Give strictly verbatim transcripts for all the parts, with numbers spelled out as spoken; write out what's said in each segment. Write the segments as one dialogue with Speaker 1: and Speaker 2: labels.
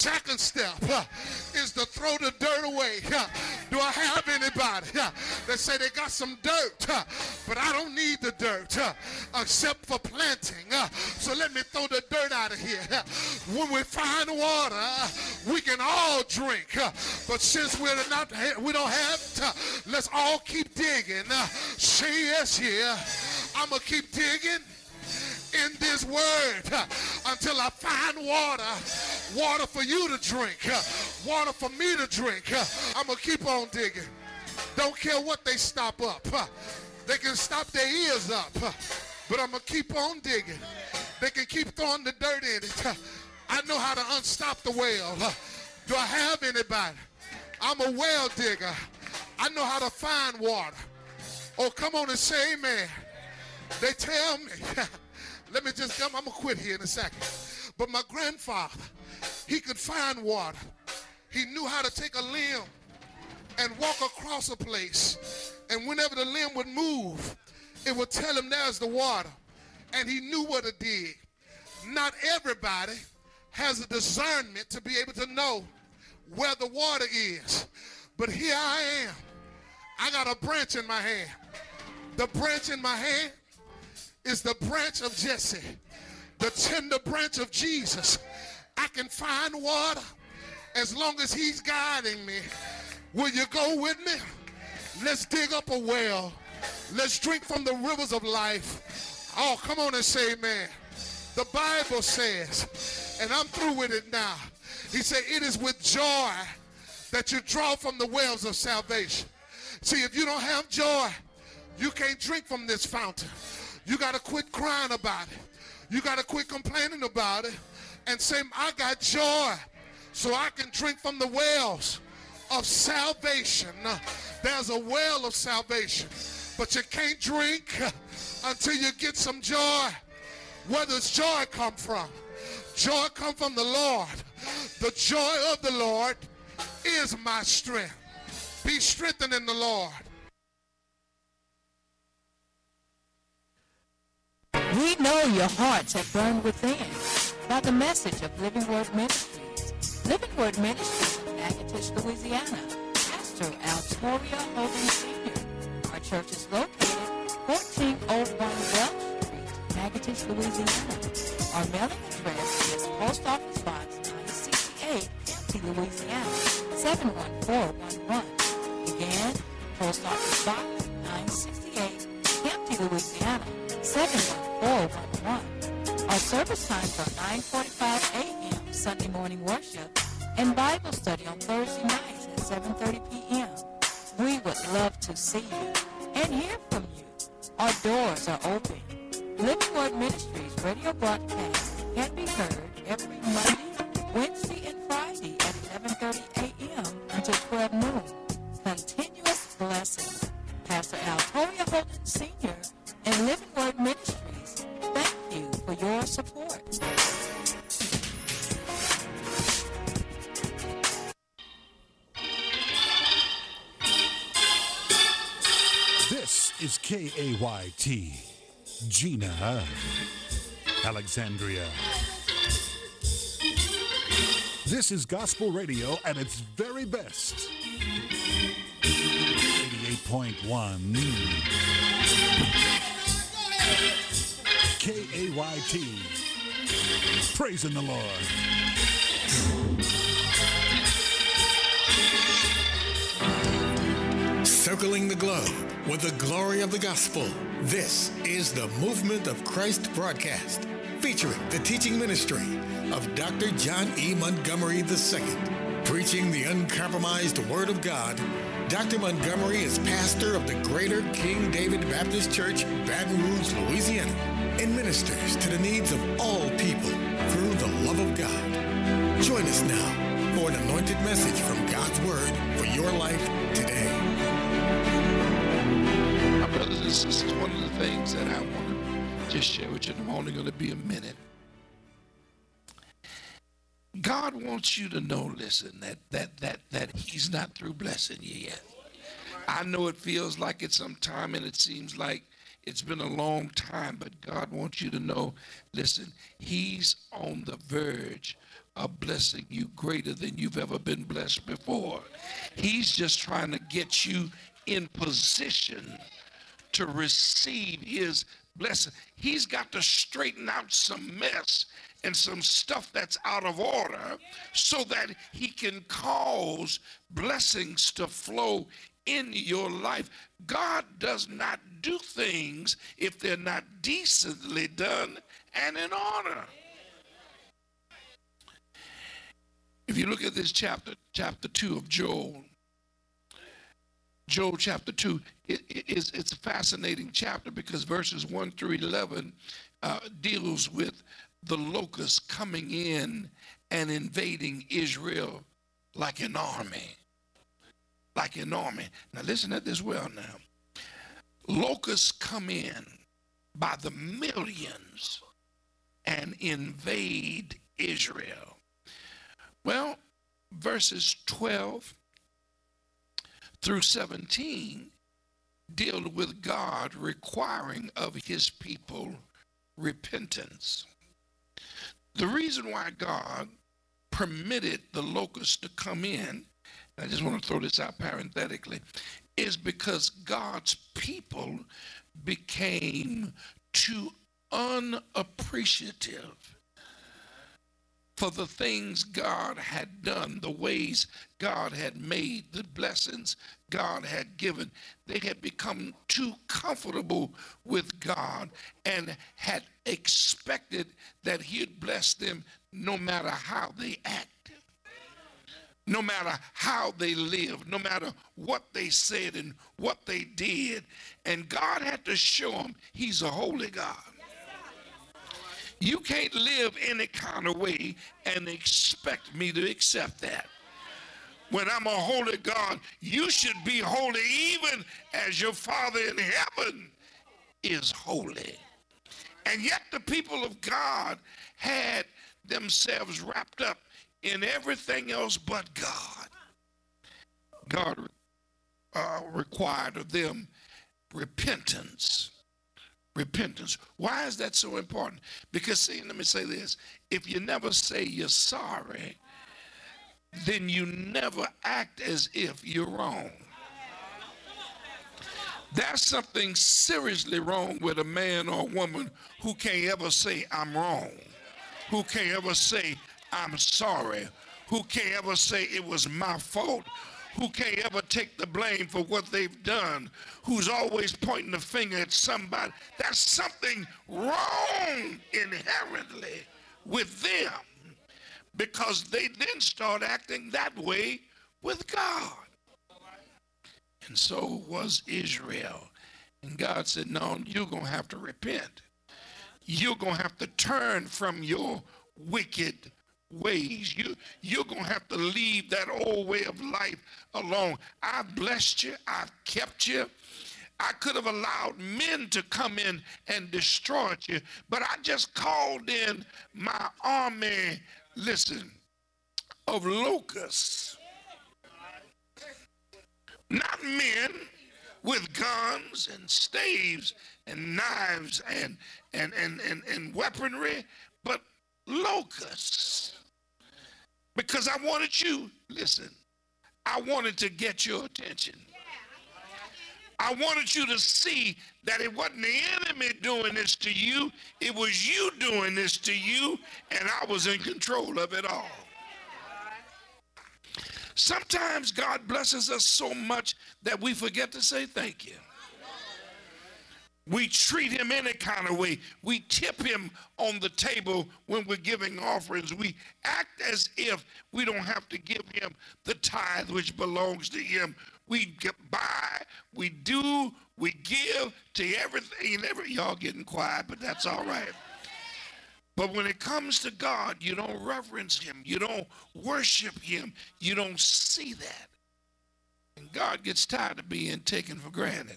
Speaker 1: Second step uh, is to throw the dirt away. Uh, do I have anybody uh, that say they got some dirt, uh, but I don't need the dirt uh, except for planting. Uh, so let me throw the dirt out of here. Uh, when we find water, uh, we can all drink. Uh, but since we're not, we don't have it, uh, let's all keep digging. Uh, say yes here. I'm going to keep digging in this word uh, until I find water, water for you to drink, uh, water for me to drink. Uh, I'm going to keep on digging. Don't care what they stop up. Uh, they can stop their ears up, uh, but I'm going to keep on digging. They can keep throwing the dirt in it. Uh, I know how to unstop the well. Uh, do I have anybody? I'm a well digger. I know how to find water. Oh, come on and say amen. They tell me, let me just come, I'm going to quit here in a second. But my grandfather, he could find water. He knew how to take a limb and walk across a place. And whenever the limb would move, it would tell him there's the water. And he knew what to dig. Not everybody has a discernment to be able to know where the water is. But here I am. I got a branch in my hand. The branch in my hand is the branch of Jesse, the tender branch of Jesus. I can find water as long as he's guiding me. Will you go with me? Let's dig up a well. Let's drink from the rivers of life. Oh, come on and say amen. The Bible says, and I'm through with it now, he said, it is with joy that you draw from the wells of salvation. See, if you don't have joy, you can't drink from this fountain. You got to quit crying about it. You got to quit complaining about it and say, I got joy so I can drink from the wells of salvation. There's a well of salvation, but you can't drink until you get some joy. Where does joy come from? Joy come from the Lord. The joy of the Lord is my strength. Be strengthened in the Lord.
Speaker 2: We know your hearts have burned within by the message of Living Word Ministries. Living Word Ministries in Natchitoches, Louisiana. Pastor Altoria Holden Senior Our church is located fourteen oh one Welch Street, Natchitoches, Louisiana. Our mailing address is Post Office Box nine sixty-eight, Kamptee, Louisiana, seven one four one one. Again, Post Office Box nine sixty-eight, Kamptee, Louisiana, seven one four one one. Our service times are nine forty-five a.m. Sunday morning worship and Bible study on Thursday nights at seven thirty p.m. We would love to see you and hear from you. Our doors are open. Living Word Ministries radio broadcast can be heard every Monday, Wednesday, and Friday at eleven thirty a.m. until twelve noon. Continuous blessings. Pastor Altoria Holden Senior and Living Word Ministries, thank you for your support.
Speaker 3: This is K A Y T, Gina, Alexandria. This is gospel radio at its very best. eighty-eight point one K A Y T, praising the Lord.
Speaker 4: Circling the globe with the glory of the gospel. This is the Movement of Christ broadcast, featuring the teaching ministry of Doctor John E. Montgomery the Second. Preaching the uncompromised Word of God, Doctor Montgomery is pastor of the Greater King David Baptist Church, Baton Rouge, Louisiana, and ministers to the needs of all people through the love of God. Join us now for an anointed message from God's Word for your life today.
Speaker 5: My brothers and sisters, one of the things that I want to just share with you, and I'm only going to be a minute. God wants you to know, listen, that that that that he's not through blessing you yet. I know it feels like it's some time and it seems like it's been a long time, but God wants you to know, listen, he's on the verge are blessing you greater than you've ever been blessed before. He's just trying to get you in position to receive his blessing. He's got to straighten out some mess and some stuff that's out of order so that he can cause blessings to flow in your life. God does not do things if they're not decently done and in order. If you look at this chapter, chapter two of Joel, Joel chapter two, it, it, it's, it's a fascinating chapter because verses one through eleven uh, deals with the locusts coming in and invading Israel like an army. Like an army. Now listen at this well now. Locusts come in by the millions and invade Israel. Well, verses twelve through seventeen deal with God requiring of his people repentance. The reason why God permitted the locusts to come in, I just want to throw this out parenthetically, is because God's people became too unappreciative for the things God had done, the ways God had made, the blessings God had given. They had become too comfortable with God and had expected that he'd bless them no matter how they acted, no matter how they lived, no matter what they said and what they did. And God had to show them he's a holy God. You can't live any kind of way and expect me to accept that. When I'm a holy God, you should be holy even as your Father in heaven is holy. And yet the people of God had themselves wrapped up in everything else but God. God uh, required of them repentance. Repentance. Why is that so important? Because, see, let me say this. If you never say you're sorry, then you never act as if you're wrong. There's something seriously wrong with a man or a woman who can't ever say I'm wrong, who can't ever say I'm sorry, who can't ever say it was my fault, who can't ever take the blame for what they've done, who's always pointing the finger at somebody. There's something wrong inherently with them because they then start acting that way with God. And so was Israel. And God said, no, you're going to have to repent. You're going to have to turn from your wicked ways. You, you're going to have to leave that old way of life alone. I've blessed you. I've kept you. I could have allowed men to come in and destroy you, but I just called in my army, listen, of locusts. Not men with guns and staves and knives and, and, and, and, and weaponry, but locusts. Because I wanted you, listen, I wanted to get your attention. I wanted you to see that it wasn't the enemy doing this to you, it was you doing this to you, and I was in control of it all. Sometimes God blesses us so much that we forget to say thank you. We treat him any kind of way. We tip him on the table when we're giving offerings. We act as if we don't have to give him the tithe which belongs to him. We get by, we do, we give to everything and every, y'all getting quiet, but that's all right. But when it comes to God, you don't reverence him. You don't worship him. You don't see that. And God gets tired of being taken for granted.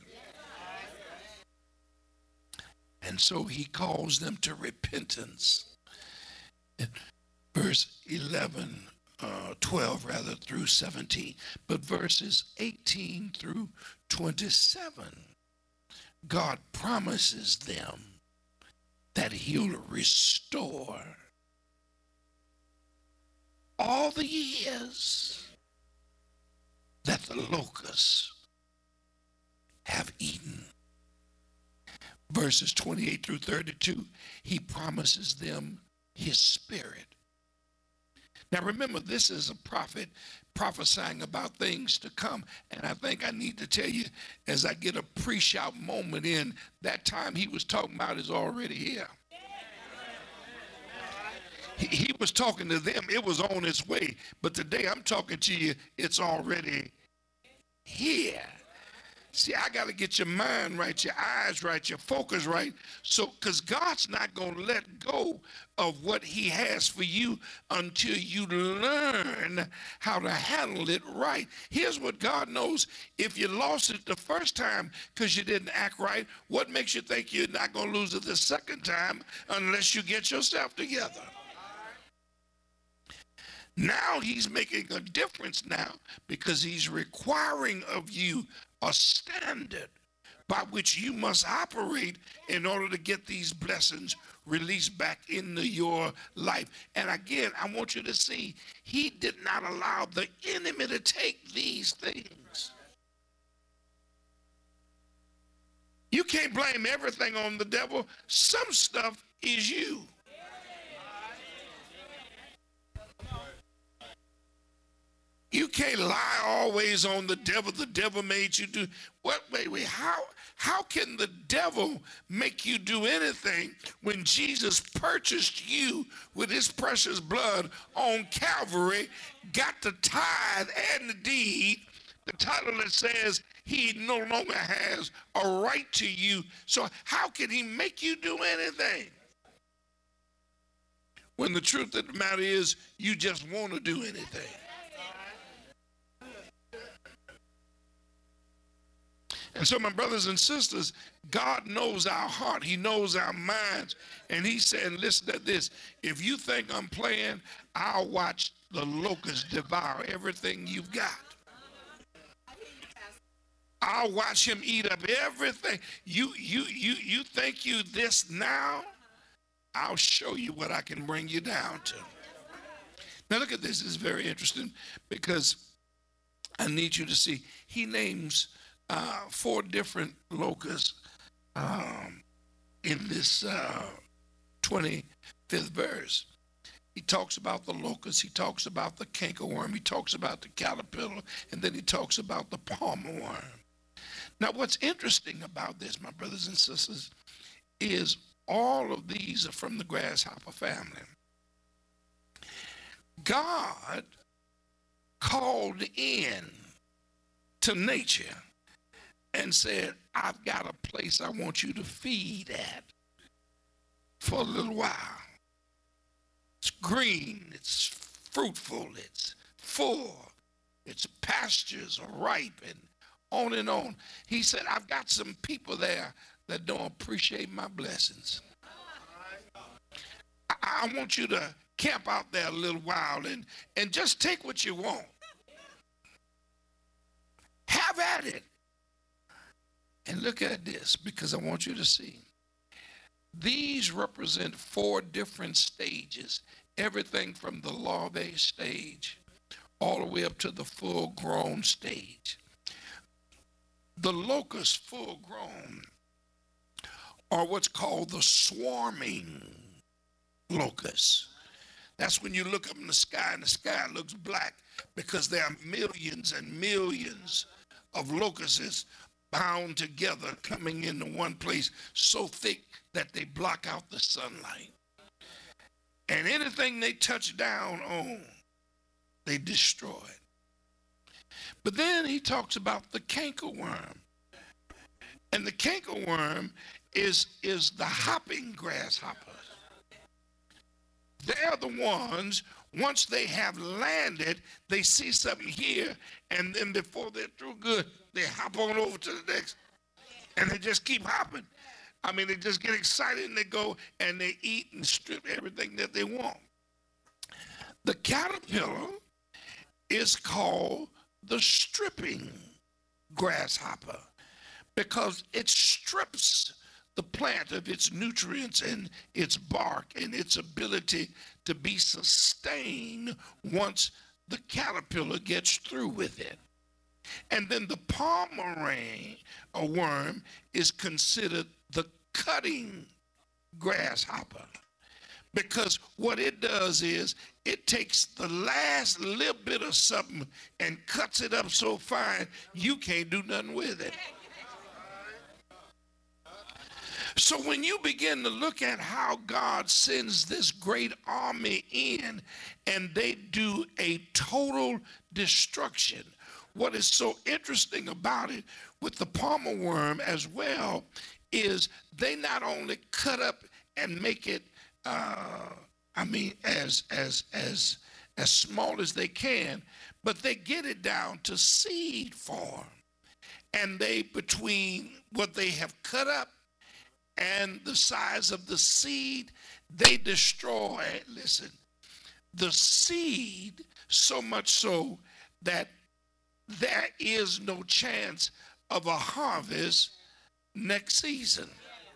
Speaker 5: And so he calls them to repentance. In verse eleven, uh, twelve rather, through seventeen. But verses eighteen through twenty-seven, God promises them that he'll restore all the years that the locusts have eaten. Verses twenty-eight through thirty-two, he promises them his spirit. Now remember, this is a prophet prophesying about things to come. And I think I need to tell you, as I get a pre-shout moment in, that time he was talking about is already here. He, he was talking to them, it was on its way. But today I'm talking to you, it's already here. See, I got to get your mind right, your eyes right, your focus right. So, because God's not going to let go of what he has for you until you learn how to handle it right. Here's what God knows. If you lost it the first time because you didn't act right, what makes you think you're not going to lose it the second time unless you get yourself together? Now he's making a difference now because he's requiring of you a standard by which you must operate in order to get these blessings released back into your life. And again, I want you to see, he did not allow the enemy to take these things. You can't blame everything on the devil. Some stuff is you. You can't lie always on the devil. The devil made you do. What? Wait, wait. How, how can the devil make you do anything when Jesus purchased you with his precious blood on Calvary, got the tithe and the deed, the title that says he no longer has a right to you. So how can he make you do anything? When the truth of the matter is, you just want to do anything. And so, my brothers and sisters, God knows our heart. He knows our minds. And he's saying, listen to this. If you think I'm playing, I'll watch the locusts devour everything you've got. I'll watch him eat up everything. You, you, you, you think you this now? I'll show you what I can bring you down to. Now, look at this. This is very interesting because I need you to see. He names Uh, four different locusts um, in this uh, twenty-fifth verse. He talks about the locust, he talks about the cankerworm, he talks about the caterpillar, and then he talks about the palmer worm. Now, what's interesting about this, my brothers and sisters, is all of these are from the grasshopper family. God called in to nature and said, I've got a place I want you to feed at for a little while. It's green, it's fruitful, it's full, its pastures are ripe, and on and on. He said, I've got some people there that don't appreciate my blessings. I, I want you to camp out there a little while and, and just take what you want. Have at it. And look at this, because I want you to see. These represent four different stages, everything from the larvae stage all the way up to the full-grown stage. The locusts, full-grown, are what's called the swarming locusts. That's when you look up in the sky and the sky looks black because there are millions and millions of locusts bound together, coming into one place so thick that they block out the sunlight. And anything they touch down on, they destroy it. But then he talks about the cankerworm. And the cankerworm is, is the hopping grasshoppers. They're the ones, once they have landed, they see something here, and then before they're through good, they hop on over to the next, and they just keep hopping. I mean, they just get excited, and they go, and they eat and strip everything that they want. The caterpillar is called the stripping grasshopper because it strips the plant of its nutrients and its bark and its ability to be sustained once the caterpillar gets through with it. And then the palmerine, a worm, is considered the cutting grasshopper, because what it does is it takes the last little bit of something and cuts it up so fine you can't do nothing with it. So when you begin to look at how God sends this great army in and they do a total destruction, what is so interesting about it with the palmer worm as well is they not only cut up and make it, uh, I mean, as as as as small as they can, but they get it down to seed form, and they between what they have cut up and the size of the seed, they destroy, listen, the seed so much so that there is no chance of a harvest next season.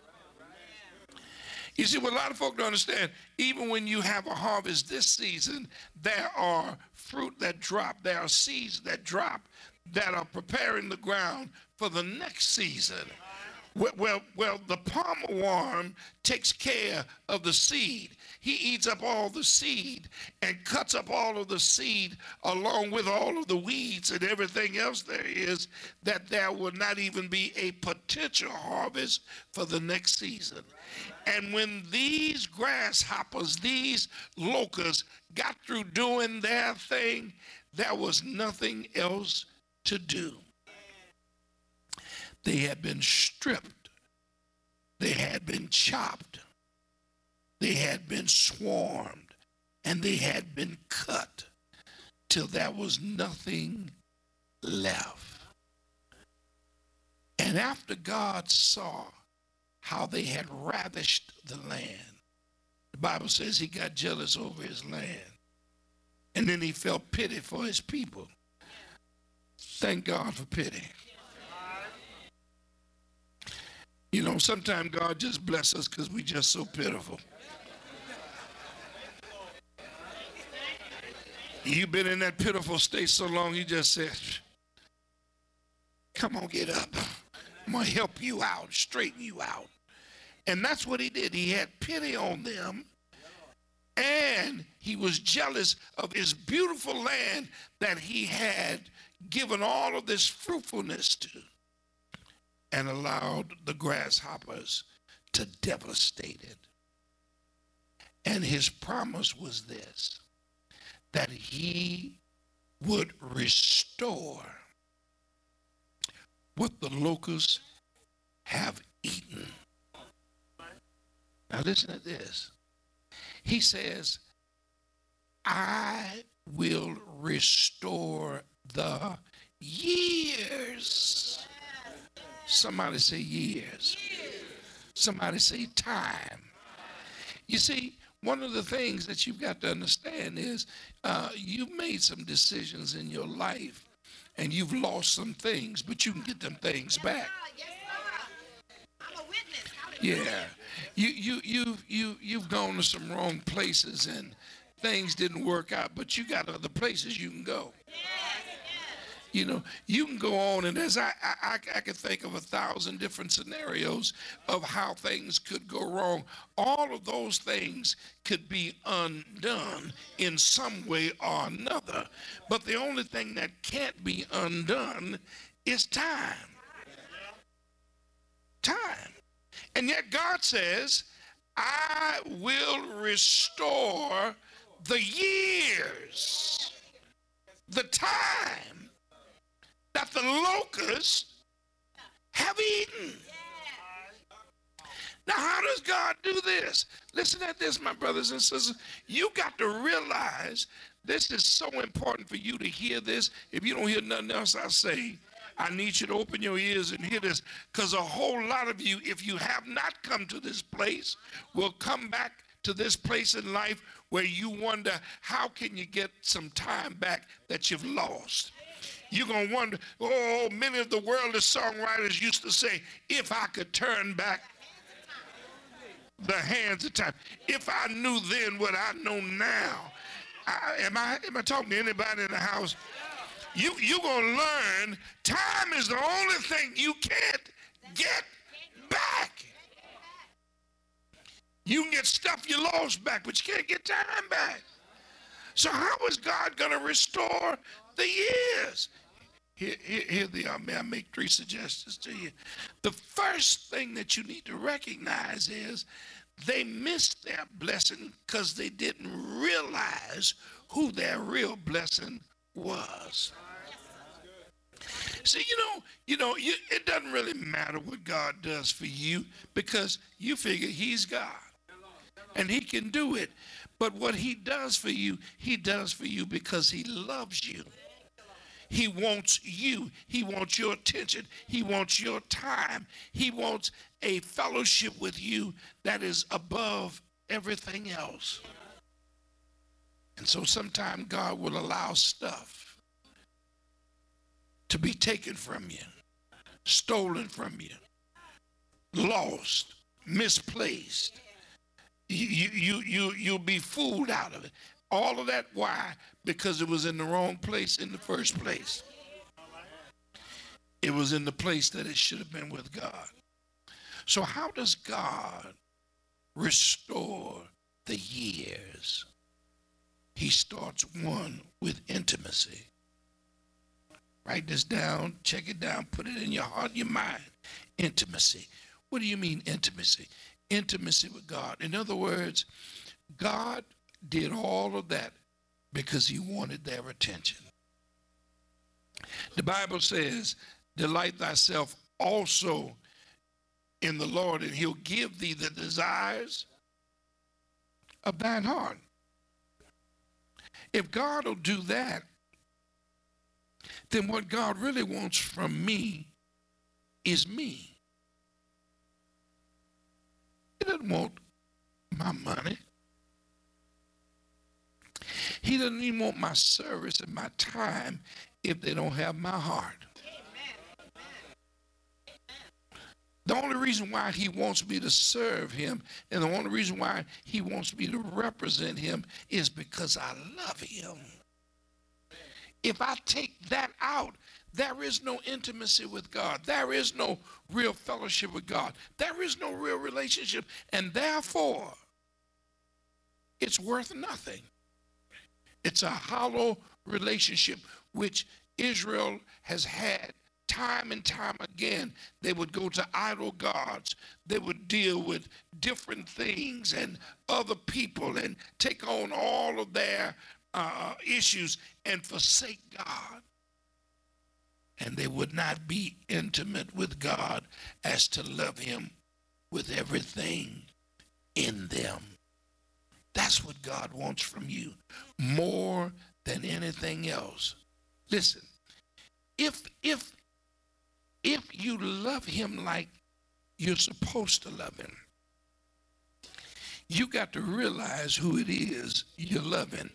Speaker 5: You see, what a lot of folk don't understand, even when you have a harvest this season, there are fruit that drop, there are seeds that drop that are preparing the ground for the next season. Well, well, well, the palmer worm takes care of the seed. He eats up all the seed and cuts up all of the seed along with all of the weeds and everything else there is, that there will not even be a potential harvest for the next season. And when these grasshoppers, these locusts got through doing their thing, there was nothing else to do. They had been stripped. They had been chopped. They had been swarmed. And they had been cut till there was nothing left. And after God saw how they had ravished the land, the Bible says he got jealous over his land. And then he felt pity for his people. Thank God for pity. You know, sometimes God just bless us because we just so pitiful. You've been in that pitiful state so long, he just said, come on, get up. I'm going to help you out, straighten you out. And that's what he did. He had pity on them, and he was jealous of his beautiful land that he had given all of this fruitfulness to, and allowed the grasshoppers to devastate it. And his promise was this, that he would restore what the locusts have eaten. Now listen to this. He says, I will restore the years. Somebody say years. Somebody say time. You see, one of the things that you've got to understand is uh, you've made some decisions in your life and you've lost some things, but you can get them things back. Yeah, you you you you you've gone to some wrong places and things didn't work out, but you got other places you can go. You know, you can go on, and as I, I, I can think of a thousand different scenarios of how things could go wrong. All of those things could be undone in some way or another. But the only thing that can't be undone is time. Time. And yet God says, I will restore the years, the time that the locusts have eaten. Now, how does God do this? Listen at this, my brothers and sisters. You got to realize this is so important for you to hear this. If you don't hear nothing else I say, I need you to open your ears and hear this, because a whole lot of you, if you have not come to this place, will come back to this place in life where you wonder, how can you get some time back that you've lost? You're going to wonder, oh, many of the worldly songwriters used to say, if I could turn back the hands of time. If I knew then what I know now, I, am I am I talking to anybody in the house? You you gonna learn time is the only thing you can't get back. You can get stuff you lost back, but you can't get time back. So how is God gonna restore the years? Here, here, here they are. May I make three suggestions to you? The first thing that you need to recognize is they missed their blessing because they didn't realize who their real blessing was. See, you know, you know, you, it doesn't really matter what God does for you because you figure he's God and he can do it. But what he does for you, he does for you because he loves you. He wants you. He wants your attention. He wants your time. He wants a fellowship with you that is above everything else. And so sometimes God will allow stuff to be taken from you, stolen from you, lost, misplaced. You, you, you, you, you'll be fooled out of it. All of that, why? Because it was in the wrong place in the first place. It was in the place that it should have been with God. So how does God restore the years? He starts, one, with intimacy. Write this down, check it down, put it in your heart, your mind. Intimacy. What do you mean intimacy? Intimacy with God. In other words, God did all of that because he wanted their attention. The Bible says, delight thyself also in the Lord, and he'll give thee the desires of thine heart. If God will do that, then what God really wants from me is me. He doesn't want my money. He doesn't even want my service and my time if they don't have my heart. The only reason why he wants me to serve him and the only reason why he wants me to represent him is because I love him. If I take that out, there is no intimacy with God. There is no real fellowship with God. There is no real relationship. And therefore, it's worth nothing. It's a hollow relationship which Israel has had time and time again. They would go to idol gods. They would deal with different things and other people and take on all of their uh, issues and forsake God. And they would not be intimate with God as to love him with everything in them. That's what God wants from you more than anything else. Listen, if if if you love him like you're supposed to love him, you got to realize who it is you're loving.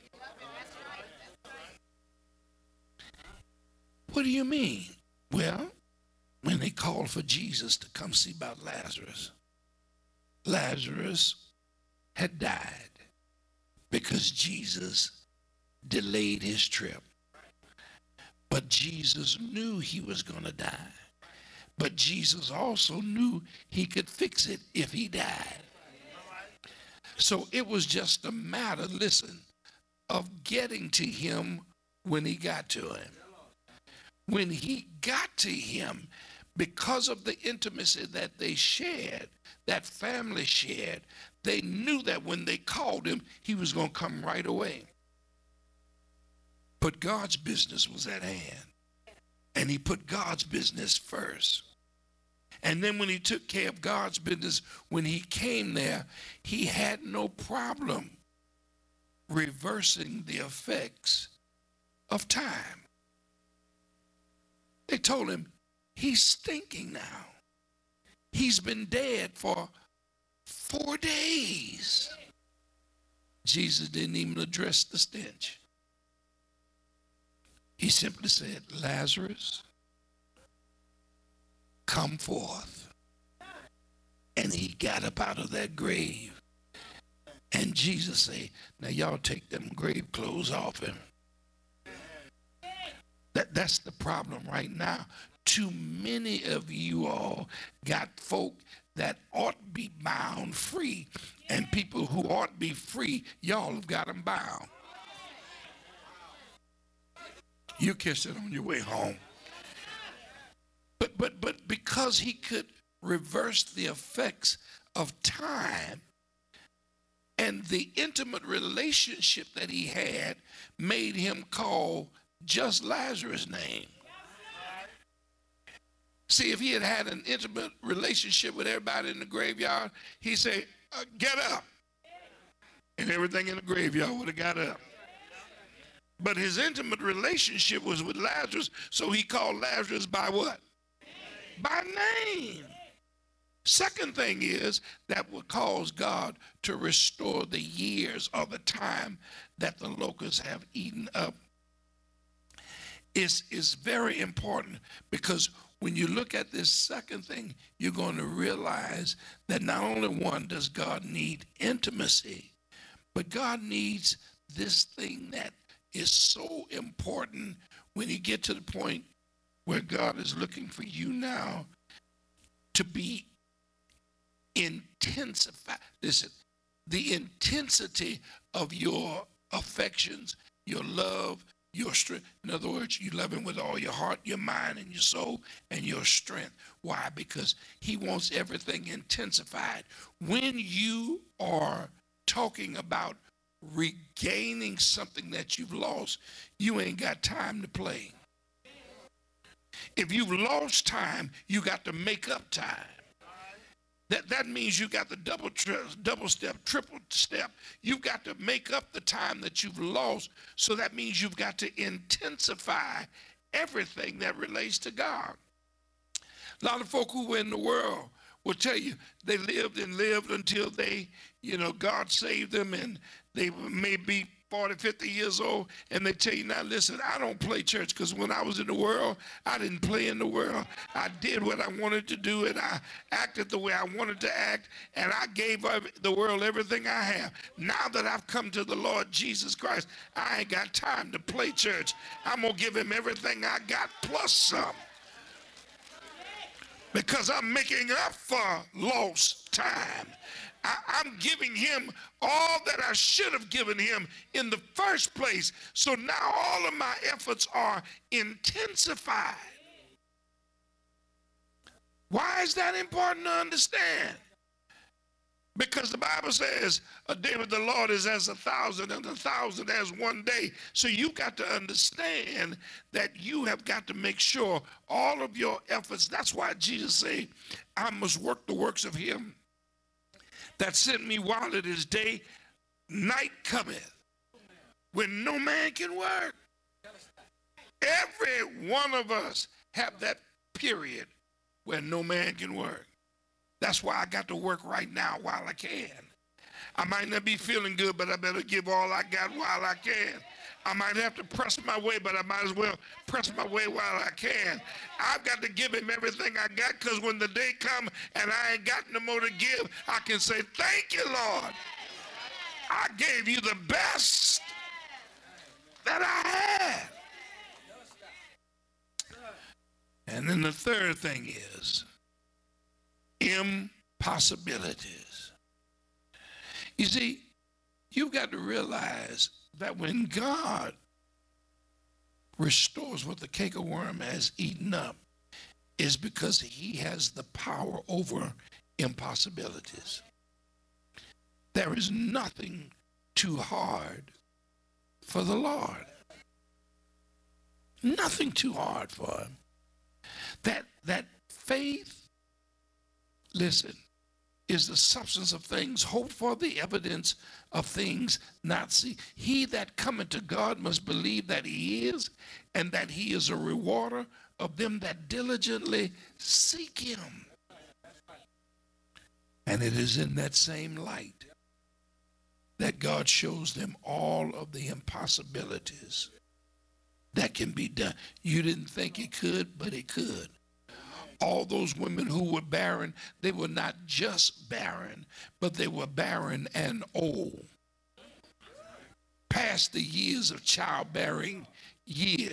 Speaker 5: What do you mean? Well, when they called for Jesus to come see about Lazarus, Lazarus had died because Jesus delayed his trip. But Jesus knew he was going to die. But Jesus also knew he could fix it if he died. So it was just a matter, listen, of getting to him when he got to him. When he got to him, because of the intimacy that they shared, that family shared, they knew that when they called him, he was going to come right away. But God's business was at hand. And he put God's business first. And then when he took care of God's business, when he came there, he had no problem reversing the effects of time. They told him, he's stinking now. He's been dead for four days. Jesus didn't even address the stench. He simply said, Lazarus, come forth. And he got up out of that grave. And Jesus said, now y'all take them grave clothes off him. That, that's the problem right now. Too many of you all got folk that ought to be bound free. And people who ought to be free, y'all have got them bound. You catch it on your way home. But, but, but because he could reverse the effects of time and the intimate relationship that he had made him call just Lazarus' name. See, if he had had an intimate relationship with everybody in the graveyard, he'd say, uh, get up. And everything in the graveyard would have got up. But his intimate relationship was with Lazarus, so he called Lazarus by what? By name. Second thing is that would cause God to restore the years or the time that the locusts have eaten up. It's, it's very important, because when you look at this second thing, you're going to realize that not only, one, does God need intimacy, but God needs this thing that is so important when you get to the point where God is looking for you now to be intensified. Listen, the intensity of your affections, your love, your strength. In other words, you love him with all your heart, your mind, and your soul, and your strength. Why? Because he wants everything intensified. When you are talking about regaining something that you've lost, you ain't got time to play. If you've lost time, you got to make up time. That, that means you got the double, tri- double step, triple step. You've got to make up the time that you've lost. So that means you've got to intensify everything that relates to God. A lot of folk who were in the world will tell you they lived and lived until they, you know, God saved them, and they may be forty, fifty years old, and they tell you, now listen, I don't play church, because when I was in the world, I didn't play in the world. I did what I wanted to do, and I acted the way I wanted to act, and I gave the world everything I have. Now that I've come to the Lord Jesus Christ, I ain't got time to play church. I'm going to give him everything I got plus some, because I'm making up for lost time. I, I'm giving him all that I should have given him in the first place. So now all of my efforts are intensified. Why is that important to understand? Because the Bible says a day with the Lord is as a thousand, and a thousand as one day. So you've got to understand that you have got to make sure all of your efforts. That's why Jesus said, I must work the works of him that sent me while it is day. Night cometh when no man can work. Every one of us have that period where no man can work. That's why I got to work right now while I can. I might not be feeling good, but I better give all I got while I can. I might have to press my way, but I might as well press my way while I can. I've got to give him everything I got, because when the day comes and I ain't got no more to give, I can say, thank you, Lord. I gave you the best that I had. And then the third thing is impossibilities. You see, you've got to realize that when God restores what the cankerworm has eaten up, is because he has the power over impossibilities. There is nothing too hard for the Lord. Nothing too hard for him. That, that faith, listen, is the substance of things hoped for, the evidence of things not seen. He that cometh to God must believe that he is, and that he is a rewarder of them that diligently seek him. And it is in that same light that God shows them all of the impossibilities that can be done. You didn't think it could, but it could. all those women who were barren, they were not just barren, but they were barren and old. Past the years of childbearing years.